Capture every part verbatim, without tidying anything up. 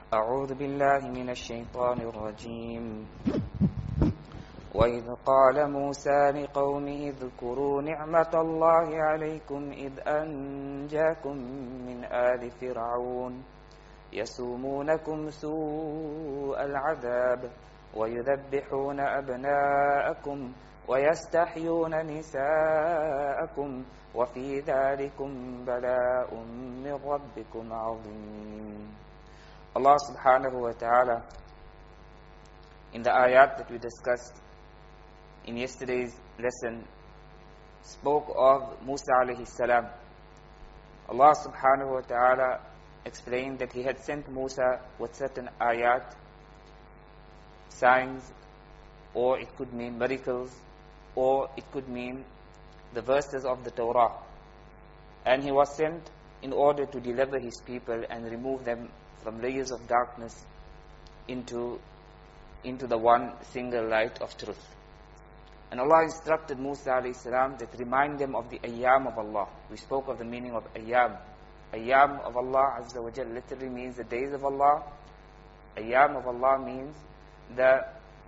أعوذ بالله من الشيطان الرجيم وإذ قال موسى لقومه اذكروا نعمة الله عليكم إذ أنجاكم من آل فرعون يسومونكم سوء العذاب ويذبحون أبناءكم ويستحيون نساءكم وفي ذلكم بلاء من ربكم عظيم. Allah subhanahu wa ta'ala, in the ayat that we discussed in yesterday's lesson, spoke of Musa alayhi salam. Allah subhanahu wa ta'ala explained that He had sent Musa with certain ayat, signs, or it could mean miracles, or it could mean the verses of the Torah. And he was sent in order to deliver his people and remove them from layers of darkness into, into the one single light of truth. And Allah instructed Musa alayhi salam that remind them of the ayyam of Allah. We spoke of the meaning of ayyam. Ayyam of Allah Azza wa Jal literally means the days of Allah. Ayyam of Allah means the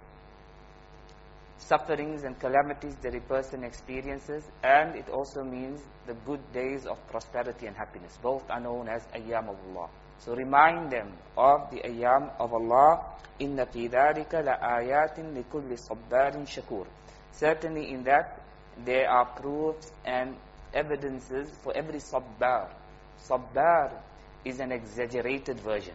sufferings and calamities that a person experiences, and it also means the good days of prosperity and happiness. Both are known as ayyam of Allah. So remind them of the ayyam of Allah. Inna fi dhalika la ayatin li kulli sabbarin shakur. Certainly in that there are proofs and evidences for every sabbar. Sabbar is an exaggerated version.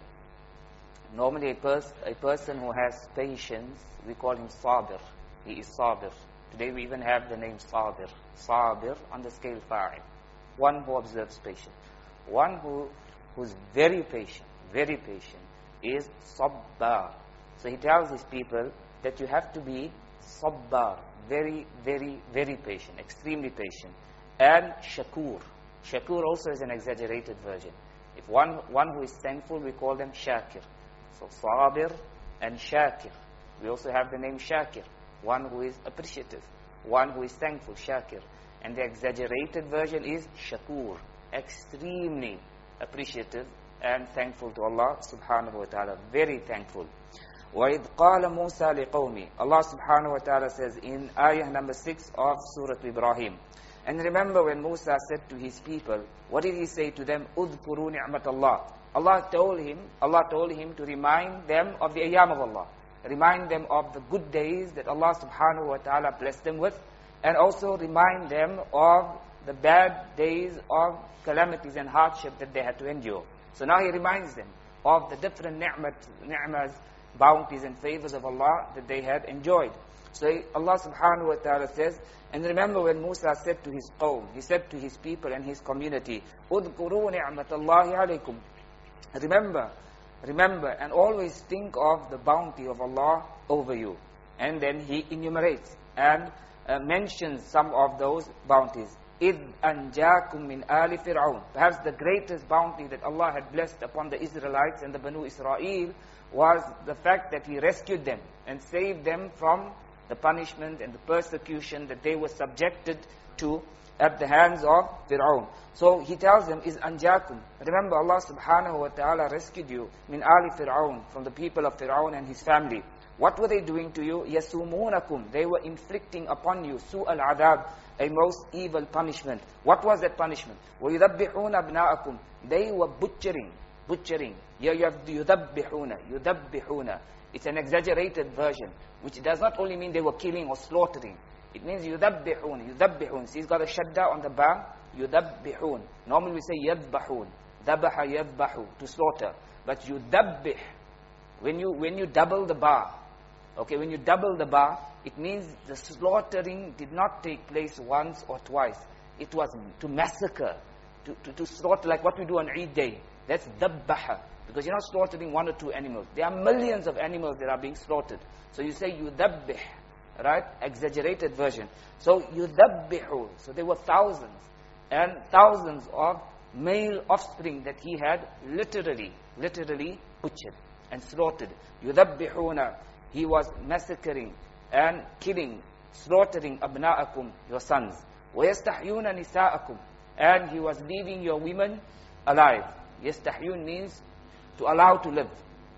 Normally a, pers a person who has patience, we call him sabir. He is sabir. Today we even have the name sabir. Sabir on the scale five. One who observes patience. One who who's very patient, very patient, is sabbar. So he tells his people that you have to be sabbar, very, very, very patient, extremely patient. And shakur. Shakur also is an exaggerated version. If one, one who is thankful, we call them shakir. So sabir and shakir. We also have the name shakir. One who is appreciative. One who is thankful, shakir. And the exaggerated version is shakur, extremely appreciative and thankful to Allah subhanahu wa ta'ala. Very thankful. وَإِذْ قَالَ مُوسَى لِقَوْمِ. Allah subhanahu wa ta'ala says in ayah number six of Surah Ibrahim. And remember when Musa said to his people, what did he say to them? اذْكُرُوا نِعْمَةَ اللَّهِ. Allah told him, Allah told him to remind them of the ayyam of Allah. Remind them of the good days that Allah subhanahu wa ta'ala blessed them with. And also remind them of the bad days of calamities and hardship that they had to endure. So now he reminds them of the different ni'mat, ni'mas, bounties and favors of Allah that they had enjoyed. So Allah subhanahu wa ta'ala says, and remember when Musa said to his qawm, he said to his people and his community, اذْكُرُوا نِعْمَةَ اللَّهِ عَلَيْكُمْ. Remember, remember and always think of the bounty of Allah over you. And then he enumerates and uh, mentions some of those bounties. إِذْ أَنْجَاكُمْ مِنْ آلِ فِرْعَوْنَ. Perhaps the greatest bounty that Allah had blessed upon the Israelites and the Banu Israel was the fact that He rescued them and saved them from the punishment and the persecution that they were subjected to at the hands of Fir'aun. So He tells them, إِذْ أَنْجَاكُمْ. Remember Allah subhanahu wa ta'ala rescued you min ali Fir'aun, from the people of Fir'aun and his family. What were they doing to you? يَسُومُونَكُمْ. They were inflicting upon you سُوءَ الْعَذَابِ, a most evil punishment. What was that punishment? وَيُذَبِّحُونَ أَبْنَاءَكُمْ. They were butchering, butchering. Here you have the يُذَبِّحُونَ, يُذَبِّحُونَ. It's an exaggerated version, which does not only mean they were killing or slaughtering. It means يُذَبِّحُونَ, يُذَبِّحُونَ. See, it's got a shadda on the ba, يُذَبِّحُونَ. Normally we say يَذْبَحُونَ, ذَبَحَ يَذْبَحُ, to slaughter. But يُذَبِّح, when you, when you double the ba, okay, when you double the ba, it means the slaughtering did not take place once or twice. It was to massacre, to, to, to slaughter like what we do on Eid Day. That's dabbaha. Because you're not slaughtering one or two animals. There are millions of animals that are being slaughtered. So you say yudabbih, right? Exaggerated version. So yudabbihu. So there were thousands and thousands of male offspring that he had literally, literally butchered and slaughtered. Yudabbihuna. He was massacring and killing, slaughtering abna'akum, your sons. وَيَسْتَحْيُونَ نِسَاءَكُمْ. And he was leaving your women alive. Yastahyun means to allow to live.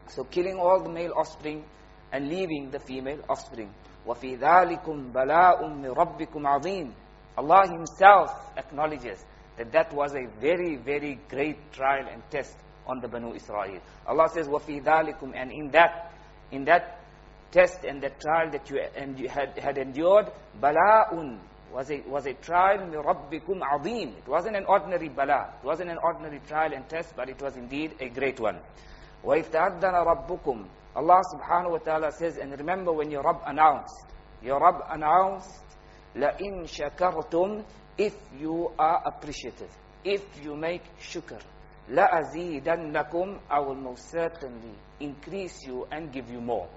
So killing all the male offspring and leaving the female offspring. وَفِي ذَلِكُمْ بَلَاءٌ مِّن رَبِّكُمْ عَظِيمٌ. Allah Himself acknowledges that that was a very, very great trial and test on the Banu Israel. Allah says, وَفِي ذَلِكُمْ, and in that, in that test and that trial that you, and you had, had endured, بَلَاءٌ, was a, was a trial مِّن رَبِّكُمْ عَظِيمٌ. It wasn't an ordinary bala, it wasn't an ordinary trial and test, but it was indeed a great one. وَإِذْ تَأَذَّنَ رَبُّكُمْ, Allah subhanahu wa ta'ala says, and remember when your Rabb announced, your Rabb announced, لَإِن شَكَرْتُمْ, if you are appreciative, if you make shukr, لَأَزِيدَنَّكُمْ, I will most certainly increase you and give you more.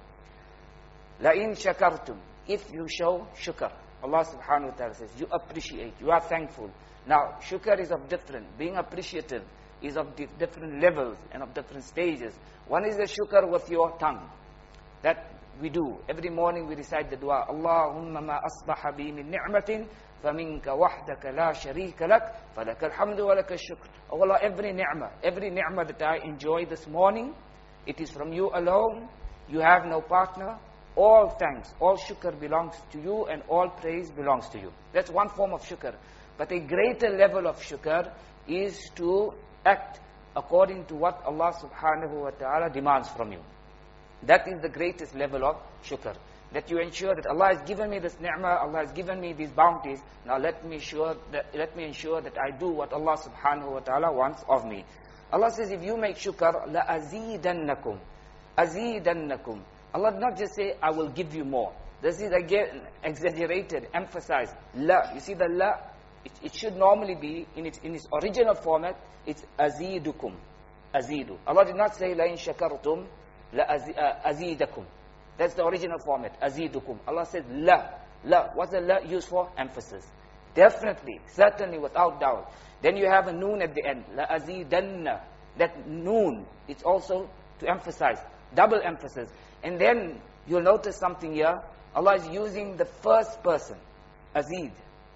لَإِن شَكَرْتُمْ, if you show shukr, Allah subhanahu wa ta'ala says, you appreciate, you are thankful. Now, shukr is of different, being appreciative is of di different levels and of different stages. One is the shukr with your tongue, that we do. Every morning we recite the dua, Allahumma ma asbaha bi min ni'matin, فَمِنْكَ وَحْدَكَ لَا شَرِيكَ لَكَ فَلَكَ الْحَمْدُ وَلَكَ الشُّكْرُ. Oh Allah, every ni'mah, every ni'mah that I enjoy this morning, it is from you alone, you have no partner, all thanks, all shukr belongs to you and all praise belongs to you. That's one form of shukr. But a greater level of shukr is to act according to what Allah subhanahu wa ta'ala demands from you. That is the greatest level of shukr. That you ensure that Allah has given me this ni'mah, Allah has given me these bounties, now let me ensure that, let me ensure that I do what Allah subhanahu wa ta'ala wants of me. Allah says, if you make shukr, لَأَزِيدَنَّكُمْ, أَزِيدَنَّكُمْ. Allah did not just say, I will give you more. This is again exaggerated, emphasized. La, you see the la, it, it should normally be, in its, in its original format, it's azidukum, azidu. Allah did not say, لَإِن شَكَرْتُمْ لَأَزِيدَكُمْ. That's the original format, azidukum. Allah said, la, la. What's the la used for? Emphasis. Definitely, certainly, without doubt. Then you have a noon at the end, la azidanna. That noon, it's also to emphasize, double emphasis. And then you'll notice something here. Allah is using the first person, azid,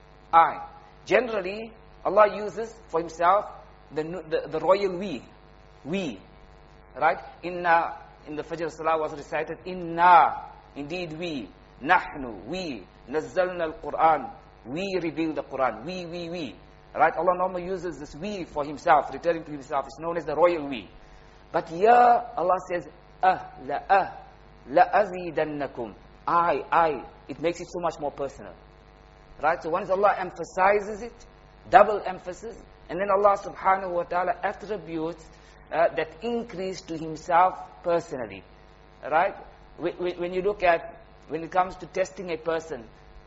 I. Generally, Allah uses for Himself the, the, the royal we, we, right? Inna, in the Fajr Salah was recited, Inna, indeed we, Nahnu, we, Nazzalna al-Quran, we reveal the Quran, we, we, we. Right? Allah normally uses this we for Himself, returning to Himself. It's known as the royal we. But here, Allah says, Ah, la ah, la azidannakum. I, I. It makes it so much more personal. Right? So once Allah emphasizes it, double emphasis, and then Allah subhanahu wa ta'ala attributes uh, that increase to Himself personally. Right? When you look at, when it comes to testing a person,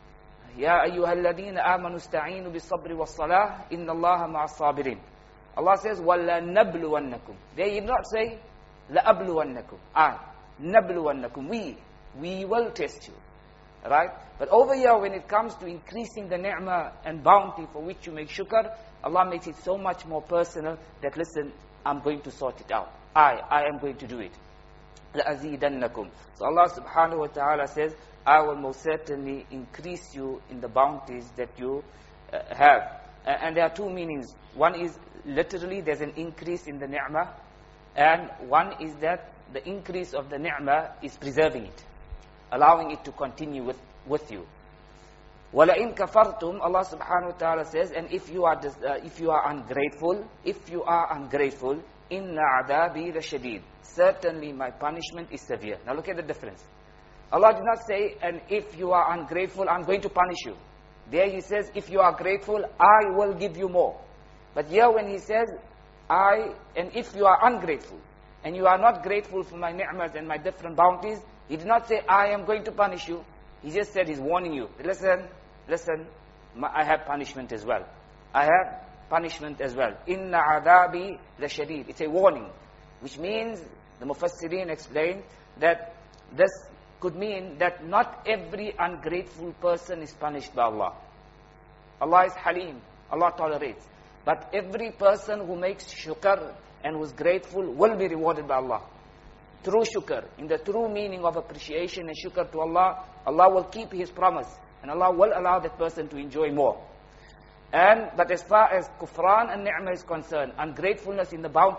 Ya ayyuhalladhina amanu ista'inu bis-sabri was-salah, inna Allaha ma'as sabirin. Allah says, وَلَا نَبْلُوَنَّكُمْ. They did not say, لَأَبْلُوَنَّكُمْ. I, نَبْلُوَنَّكُمْ. We, we will test you. Right? But over here, when it comes to increasing the ni'mah and bounty for which you make shukr, Allah makes it so much more personal that, listen, I'm going to sort it out. I, I am going to do it. لَأَزِيدَنَّكُمْ. So Allah subhanahu wa ta'ala says, I will most certainly increase you in the bounties that you uh, have. Uh, and there are two meanings. One is literally there's an increase in the ni'mah, and one is that the increase of the ni'mah is preserving it, allowing it to continue with, with you. وَلَئِن كَفَرْتُمْ, Allah subhanahu wa ta'ala says, and if you are uh, if you are ungrateful, if you are ungrateful, إِنَّ عَذَابِي لَشَدِيدٌ. Certainly my punishment is severe. Now look at the difference. Allah did not say, and if you are ungrateful, I'm going to punish you. There He says, if you are grateful, I will give you more. But here when He says, I, and if you are ungrateful, and you are not grateful for my ni'mas and my different bounties, He did not say, I am going to punish you. He just said, He's warning you. Listen, listen, I have punishment as well. I have punishment as well. Inna adabi la shadid. It's a warning. Which means, the Mufassirin explained, that this could mean that not every ungrateful person is punished by Allah. Allah is Halim. Allah tolerates. But every person who makes shukr and who is grateful will be rewarded by Allah. True shukr, in the true meaning of appreciation and shukr to Allah, Allah will keep His promise. And Allah will allow that person to enjoy more. And, but as far as kufran and ni'mah is concerned, ungratefulness in the bounty,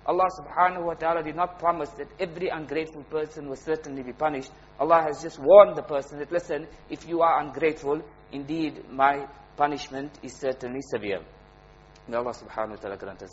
Allah subhanahu wa ta'ala did not promise that every ungrateful person will certainly be punished. Allah has just warned the person that, listen, if you are ungrateful, indeed my punishment is certainly severe. May Allah subhanahu wa ta'ala grant us